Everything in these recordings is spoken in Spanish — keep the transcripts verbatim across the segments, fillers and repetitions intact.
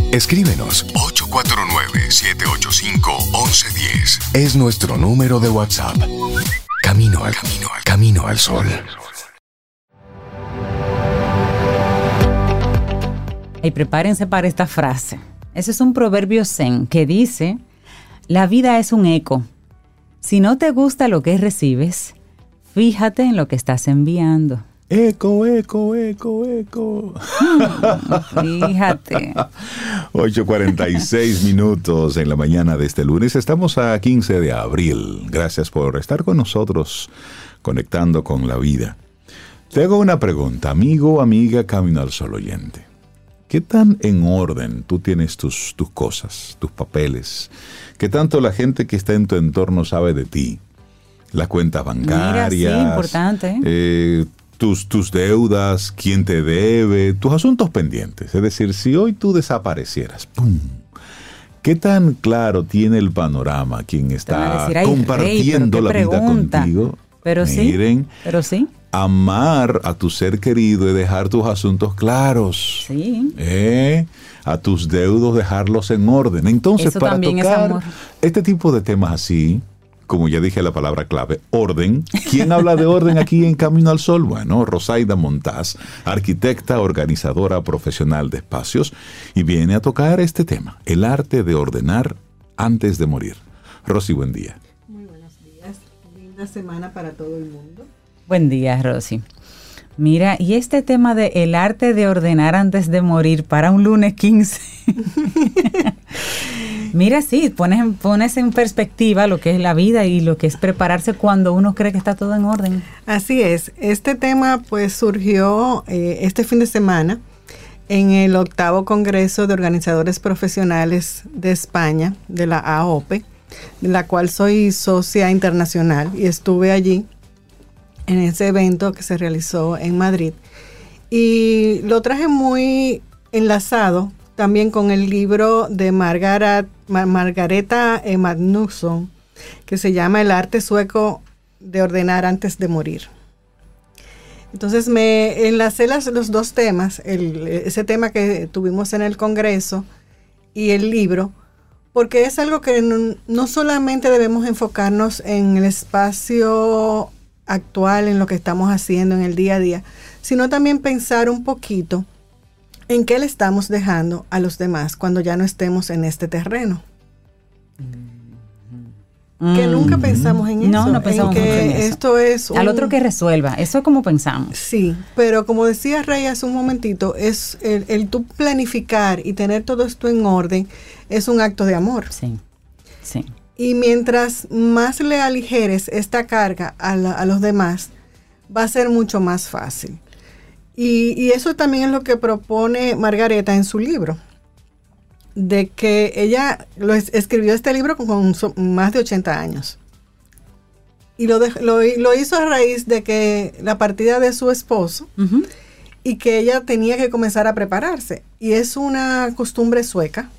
Escríbenos ocho cuatro nueve, siete ocho cinco, uno uno uno cero. Es nuestro número de WhatsApp. Camino al camino al camino al sol. Y prepárense para esta frase. Ese es un proverbio zen que dice: la vida es un eco. Si no te gusta lo que recibes, fíjate en lo que estás enviando. Eco, eco, eco, eco. Fíjate. ocho cuarenta y seis minutos en la mañana de este lunes. Estamos a quince de abril. Gracias por estar con nosotros, conectando con la vida. Te hago una pregunta, amigo, amiga, Camino al Sol oyente. ¿Qué tan en orden tú tienes tus, tus cosas, tus papeles? ¿Qué tanto la gente que está en tu entorno sabe de ti? Las cuentas bancarias. Mira, sí, importante. Eh, Tus, tus deudas, quién te debe, tus asuntos pendientes. Es decir, si hoy tú desaparecieras, ¡pum! ¿Qué tan claro tiene el panorama quien está decir, compartiendo rey, la vida contigo? Pero Miren, sí, pero sí. Amar a tu ser querido y dejar tus asuntos claros. Sí. ¿Eh? A tus deudos dejarlos en orden. Entonces, Eso para también es tocar amor. este tipo de temas así, como ya dije la palabra clave, orden. ¿Quién habla de orden aquí en Camino al Sol? Bueno, Rosaida Montaz, arquitecta, organizadora profesional de espacios, y viene a tocar este tema, el arte de ordenar antes de morir. Rosy, buen día. Muy buenos días, linda semana para todo el mundo. Buen día, Rosy. Mira, y este tema de el arte de ordenar antes de morir para un lunes quince. Mira, sí, pones, pones en perspectiva lo que es la vida y lo que es prepararse cuando uno cree que está todo en orden. Así es. Este tema pues surgió eh, este fin de semana en el octavo Congreso de Organizadores Profesionales de España, de la A O P E, de la cual soy socia internacional, y estuve allí en ese evento que se realizó en Madrid. Y lo traje muy enlazado también con el libro de Margaret, Mar, Margareta Magnusson, que se llama El arte sueco de ordenar antes de morir. Entonces me enlacé las, los dos temas, el, ese tema que tuvimos en el Congreso y el libro, porque es algo que no, no solamente debemos enfocarnos en el espacio actual, en lo que estamos haciendo en el día a día, sino también pensar un poquito en qué le estamos dejando a los demás cuando ya no estemos en este terreno. Mm. Que nunca pensamos en eso. No, no pensamos en que mucho en eso. Esto es un, al otro que resuelva, eso es como pensamos. Sí, pero como decía Rey hace un momentito, es el, el tú planificar y tener todo esto en orden es un acto de amor. Sí, sí. Y mientras más le aligeres esta carga a, la, a los demás, va a ser mucho más fácil. Y, y eso también es lo que propone Margareta en su libro, de que ella lo es, escribió este libro con, con so, más de ochenta años. Y lo, de, lo, lo hizo a raíz de que la partida de su esposo, uh-huh, y que ella tenía que comenzar a prepararse. Y es una costumbre sueca,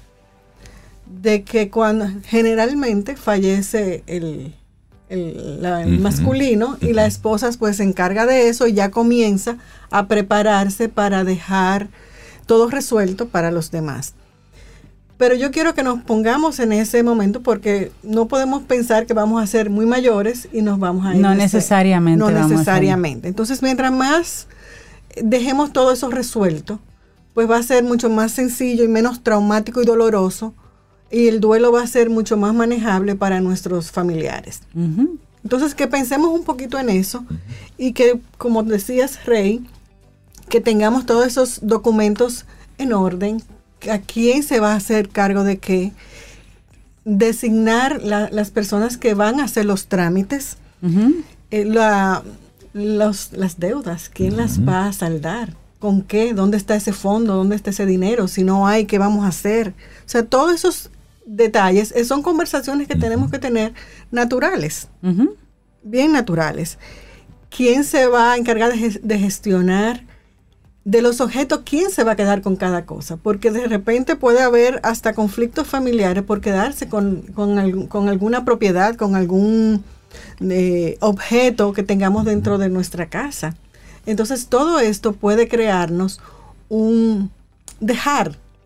de que cuando generalmente fallece el, el, la, el uh-huh, masculino, uh-huh, y la esposa pues se encarga de eso y ya comienza a prepararse para dejar todo resuelto para los demás. Pero yo quiero que nos pongamos en ese momento, porque no podemos pensar que vamos a ser muy mayores y nos vamos a ir. No necesariamente. No necesariamente. Entonces, mientras más dejemos todo eso resuelto, pues va a ser mucho más sencillo y menos traumático y doloroso, y el duelo va a ser mucho más manejable para nuestros familiares. Uh-huh. Entonces, que pensemos un poquito en eso, uh-huh, y que, como decías, Rey, que tengamos todos esos documentos en orden. ¿A quién se va a hacer cargo de qué? Designar la, las personas que van a hacer los trámites, uh-huh, eh, la, los, las deudas, ¿quién, uh-huh, las va a saldar? ¿Con qué? ¿Dónde está ese fondo? ¿Dónde está ese dinero? Si no hay, ¿qué vamos a hacer? O sea, todos esos detalles eh, son conversaciones que, uh-huh, tenemos que tener naturales, uh-huh, bien naturales. ¿Quién se va a encargar de, de gestionar de los objetos? ¿Quién se va a quedar con cada cosa? Porque de repente puede haber hasta conflictos familiares por quedarse con, con, algún, con alguna propiedad, con algún eh, objeto que tengamos dentro de nuestra casa. Entonces todo esto puede crearnos un dejar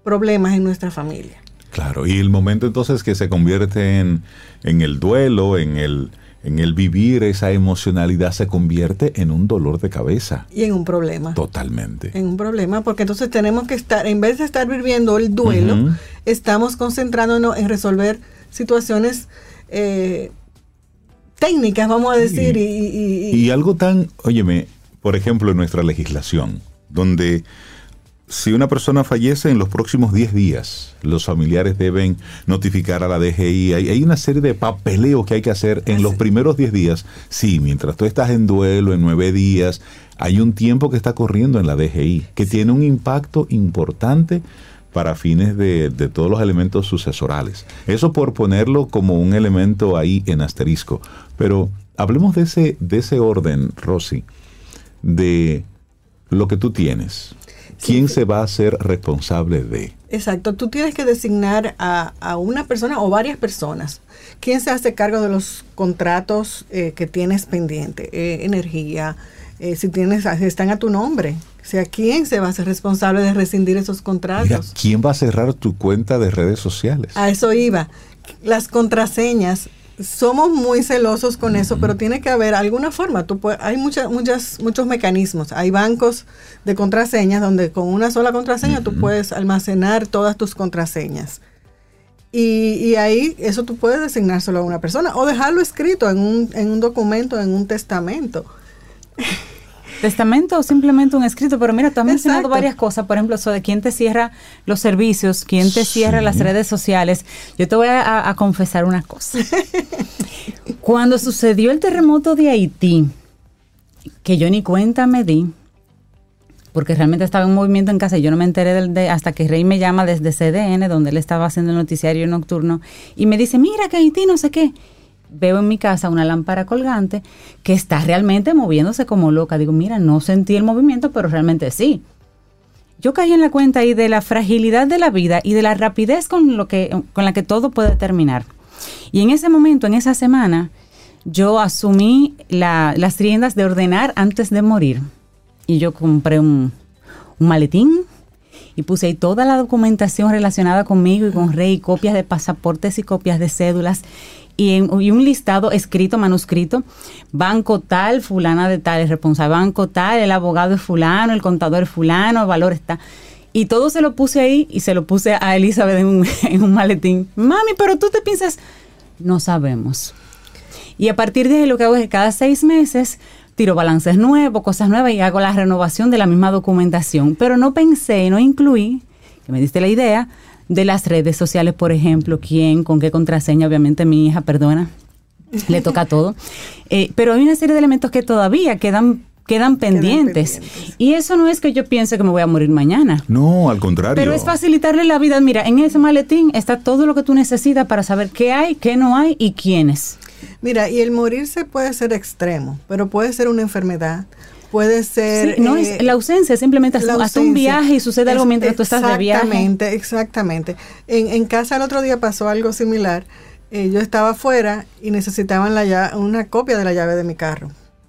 problemas en nuestra familia. Claro, y el momento entonces que se convierte en, en el duelo, en el, en el vivir esa emocionalidad, se convierte en un dolor de cabeza. Y en un problema. Totalmente. En un problema, porque entonces tenemos que estar, en vez de estar viviendo el duelo, uh-huh. estamos concentrándonos en resolver situaciones eh, técnicas, vamos a decir. Y, y, y, y, y algo tan, óyeme, por ejemplo, en nuestra legislación, donde si una persona fallece en los próximos diez días, los familiares deben notificar a la D G I. Hay, hay una serie de papeleos que hay que hacer en los primeros diez días. Sí, mientras tú estás en duelo, en nueve días, hay un tiempo que está corriendo en la D G I, que sí. tiene un impacto importante para fines de, de todos los elementos sucesorales. Eso por ponerlo como un elemento ahí en asterisco. Pero hablemos de ese, de ese orden, Rosy, de lo que tú tienes. ¿Quién sí. se va a hacer responsable de? Exacto, tú tienes que designar a, a una persona o varias personas. ¿Quién se hace cargo de los contratos eh, que tienes pendiente? Eh, energía, eh, si tienes, si están a tu nombre. O sea, ¿quién se va a hacer responsable de rescindir esos contratos? Mira, ¿quién va a cerrar tu cuenta de redes sociales? A eso iba. Las contraseñas. Somos muy celosos con eso, pero tiene que haber alguna forma. Tú puedes, hay muchas, muchas, muchos mecanismos. Hay bancos de contraseñas donde con una sola contraseña uh-huh. tú puedes almacenar todas tus contraseñas. Y, y ahí eso tú puedes designárselo a una persona o dejarlo escrito en un, en un documento, en un testamento. Testamento o simplemente un escrito, pero mira, tú has mencionado Exacto. varias cosas, por ejemplo, eso de quién te cierra los servicios, quién te sí. cierra las redes sociales. Yo te voy a, a confesar una cosa. Cuando sucedió el terremoto de Haití, que yo ni cuenta me di, porque realmente estaba en un movimiento en casa y yo no me enteré de, de, hasta que Rey me llama desde C D N, donde él estaba haciendo el noticiario nocturno, y me dice, mira que Haití no sé qué. Veo en mi casa una lámpara colgante que está realmente moviéndose como loca. Digo, mira, no sentí el movimiento, pero realmente sí. Yo caí en la cuenta ahí de la fragilidad de la vida y de la rapidez con, lo que, con la que todo puede terminar. Y en ese momento, en esa semana, yo asumí la, las riendas de ordenar antes de morir. Y yo compré un, un maletín y puse ahí toda la documentación relacionada conmigo y con Rey, copias de pasaportes y copias de cédulas. Y, en, y un listado escrito, manuscrito, banco tal, fulana de tal, el responsable banco tal, el abogado es fulano, el contador es fulano, el valor está. Y todo se lo puse ahí y se lo puse a Elizabeth en un, en un maletín. Mami, pero tú te piensas, no sabemos. Y a partir de ahí lo que hago es que cada seis meses tiro balances nuevos, cosas nuevas y hago la renovación de la misma documentación. Pero no pensé, no incluí, que me diste la idea, de las redes sociales, por ejemplo, quién, con qué contraseña, obviamente mi hija, perdona, le toca todo. Eh, pero hay una serie de elementos que todavía quedan, quedan, pendientes. quedan pendientes. Y eso no es que yo piense que me voy a morir mañana. No, al contrario. Pero es facilitarle la vida. Mira, en ese maletín está todo lo que tú necesitas para saber qué hay, qué no hay y quiénes. Mira, y el morirse puede ser extremo, pero puede ser una enfermedad. Puede ser... Sí, no eh, es la ausencia, simplemente hasta un viaje y sucede algo mientras es, tú estás de viaje. Exactamente, exactamente. En, en casa el otro día pasó algo similar. Eh, yo estaba afuera y necesitaban la llave, una copia de la llave de mi carro.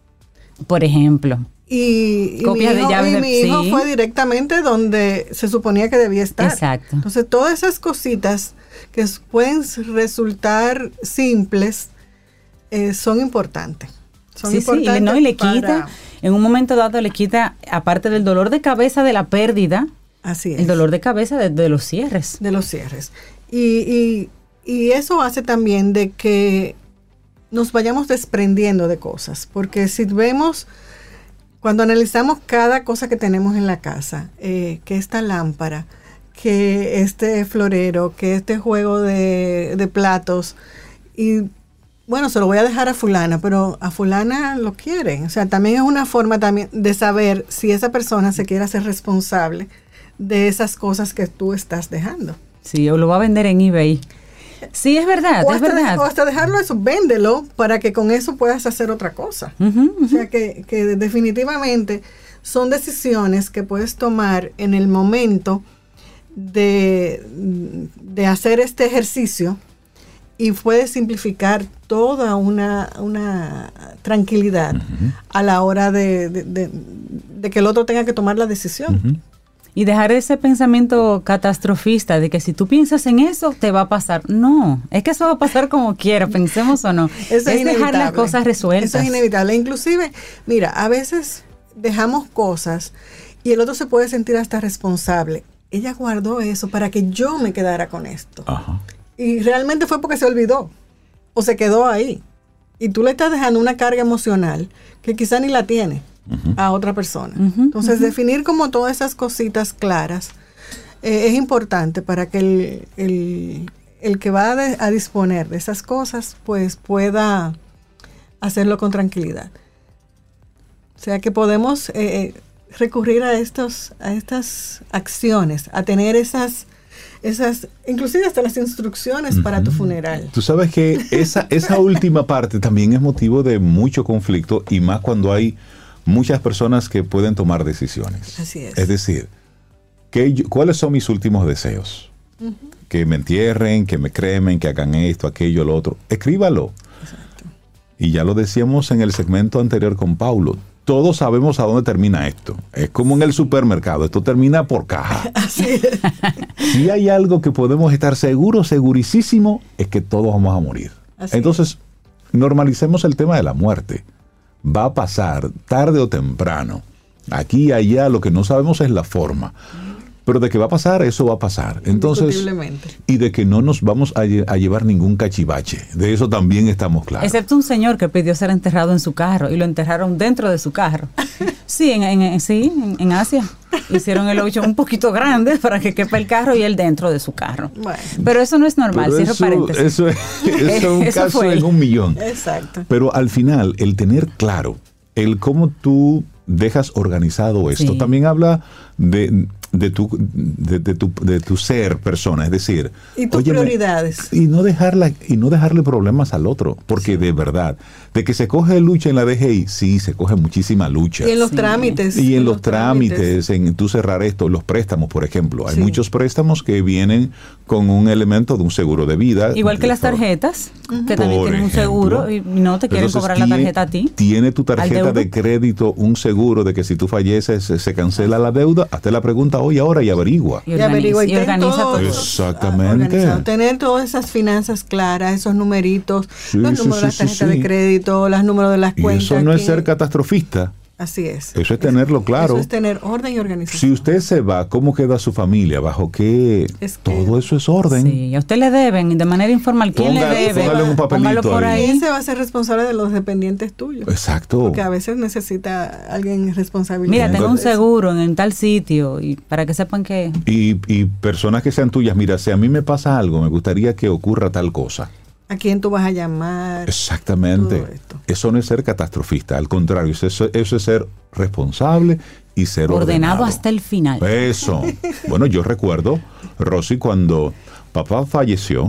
Por ejemplo. Y, y copias mi hijo, de llaves y de, mi hijo sí. fue directamente donde se suponía que debía estar. Exacto. Entonces, todas esas cositas que pueden resultar simples eh, son importantes. Son sí, importantes sí, y, no, y le para... quita... En un momento dado le quita, aparte del dolor de cabeza de la pérdida, así es. El dolor de cabeza de, de los cierres. De los cierres. Y, y, y eso hace también de que nos vayamos desprendiendo de cosas. Porque si vemos, cuando analizamos cada cosa que tenemos en la casa, eh, que esta lámpara, que este florero, que este juego de, de platos, y bueno, se lo voy a dejar a fulana, pero a fulana lo quieren. O sea, también es una forma también de saber si esa persona se quiere hacer responsable de esas cosas que tú estás dejando. Sí, o lo va a vender en eBay. Sí, es verdad, o es hasta verdad. De, o hasta dejarlo eso, véndelo para que con eso puedas hacer otra cosa. Uh-huh, uh-huh. O sea, que, que definitivamente son decisiones que puedes tomar en el momento de, de hacer este ejercicio y puede simplificar toda una, una tranquilidad uh-huh. a la hora de, de, de, de que el otro tenga que tomar la decisión. Uh-huh. Y dejar ese pensamiento catastrofista de que si tú piensas en eso, te va a pasar. No, es que eso va a pasar como quiera, pensemos o no. Eso es, es dejar las cosas resueltas. Eso es inevitable. Inclusive, mira, a veces dejamos cosas y el otro se puede sentir hasta responsable. Ella guardó eso para que yo me quedara con esto. Ajá. Y realmente fue porque se olvidó o se quedó ahí. Y tú le estás dejando una carga emocional que quizá ni la tiene. Uh-huh. A otra persona. Uh-huh, Entonces, uh-huh. definir como todas esas cositas claras eh, es importante para que el, el, el que va a, de, a disponer de esas cosas, pues pueda hacerlo con tranquilidad. O sea, que podemos eh, recurrir a estos, a estas acciones, a tener esas, esas, inclusive hasta las instrucciones uh-huh. para tu funeral. Tú sabes que esa, esa última parte también es motivo de mucho conflicto, y más cuando hay muchas personas que pueden tomar decisiones. Así es. Es decir, ¿qué yo, ¿cuáles son mis últimos deseos? Uh-huh. Que me entierren, que me cremen, que hagan esto, aquello, lo otro. Escríbalo. Exacto. Y ya lo decíamos en el segmento anterior con Paulo. Todos sabemos a dónde termina esto. Es como en el supermercado. Esto termina por caja. Así es. Si hay algo que podemos estar seguros, segurísimo, es que todos vamos a morir. Así Entonces, es. normalicemos el tema de la muerte. Va a pasar tarde o temprano. Aquí y allá lo que no sabemos es la forma. Pero de que va a pasar, eso va a pasar. Entonces, y de que no nos vamos a, lle- a llevar ningún cachivache. De eso también estamos claros. Excepto un señor que pidió ser enterrado en su carro y lo enterraron dentro de su carro. Sí, en, en, sí, en, en Asia. Hicieron el hoyo un poquito grande para que quepa el carro y él dentro de su carro. Bueno. Pero eso no es normal, Pero cierro eso, paréntesis. Eso es, eso es un eso caso fue en un millón. Exacto. Pero al final, el tener claro, el cómo tú dejas organizado esto, sí. también habla de, de, tu, de, de, tu, de tu ser persona, es decir... Y tus óyeme, prioridades. Y no, dejarla, y no dejarle problemas al otro, porque sí. de verdad, de que se coge lucha en la D G I, sí, se coge muchísima lucha. Y en los sí. trámites. Y en, en los, los trámites, trámites, en tú cerrar esto, los préstamos, por ejemplo. Hay sí. muchos préstamos que vienen con un elemento de un seguro de vida. Igual que las tarjetas, uh-huh. que también por tienen ejemplo, un seguro y no te quieren cobrar tiene, la tarjeta a ti. Tiene tu tarjeta de crédito un seguro de que si tú falleces se, se cancela la deuda. Hazte la pregunta hoy, ahora y averigua. Y, y averigua y, y organiza todo. Exactamente. Tener todas esas finanzas claras, esos numeritos, sí, los números sí, de la tarjeta sí, sí. de crédito, los números de las y cuentas. Eso no que... es ser catastrofista. Así es. Eso es tenerlo claro. Eso es tener orden y organización. Si usted se va, ¿cómo queda su familia? ¿Bajo qué? Es que todo eso es orden. Sí, a usted le deben de manera informal. ¿Quién Ponga, le debe? Póngale un papelito por ahí. ¿Quién se va a ser responsable de los dependientes tuyos? Exacto. Porque a veces necesita alguien responsable. Mira, tengo un seguro en, en tal sitio y para que sepan que... Y, y personas que sean tuyas. Mira, si a mí me pasa algo, me gustaría que ocurra tal cosa. ¿A quién tú vas a llamar? Exactamente. Eso no es ser catastrofista. Al contrario, eso, eso es ser responsable y ser ordenado. Ordenado hasta el final. Eso. Bueno, yo recuerdo, Rosy, cuando papá falleció,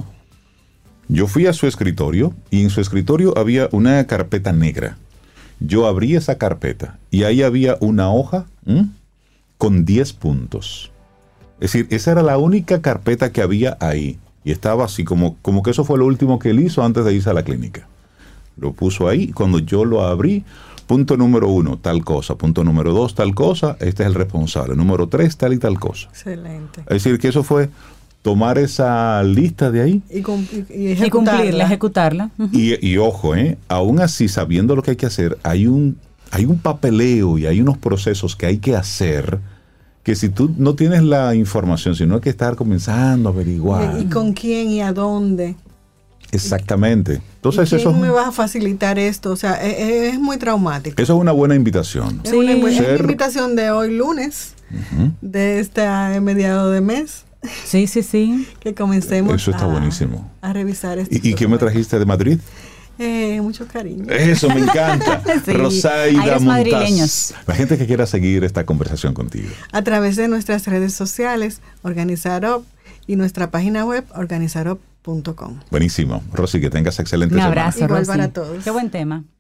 yo fui a su escritorio y en su escritorio había una carpeta negra. Yo abrí esa carpeta y ahí había una hoja ¿m? con diez puntos. Es decir, esa era la única carpeta que había ahí. Y estaba así, como, como que eso fue lo último que él hizo antes de irse a la clínica. Lo puso ahí, cuando yo lo abrí, punto número uno, tal cosa. Punto número dos, tal cosa. Este es el responsable. Número tres, tal y tal cosa. Excelente. Es decir, que eso fue tomar esa lista de ahí. Y, cum- y, y cumplirla, ejecutarla. Uh-huh. Y, y ojo, ¿eh? Aún así, sabiendo lo que hay que hacer, hay un, hay un papeleo y hay unos procesos que hay que hacer que si tú no tienes la información, sino hay que estar comenzando a averiguar. ¿Y, y con quién y a dónde? Exactamente. Entonces, ¿quién eso me va a facilitar esto? O sea, es, es muy traumático. Eso es una buena invitación. Es sí. una, es Ser... una invitación de hoy lunes, uh-huh. de este mediado de mes. Sí, sí, sí. Que comencemos eso está a, buenísimo. a revisar esto. ¿Y, ¿Y qué me trajiste de Madrid? Eh, mucho cariño. Eso me encanta. Sí. Rosaida Montaz. La gente que quiera seguir esta conversación contigo. A través de nuestras redes sociales, Organizarop, y nuestra página web, organizarop punto com. Buenísimo. Rosy, que tengas excelente semana. Un abrazo, Igual Rosy. para todos. Qué buen tema.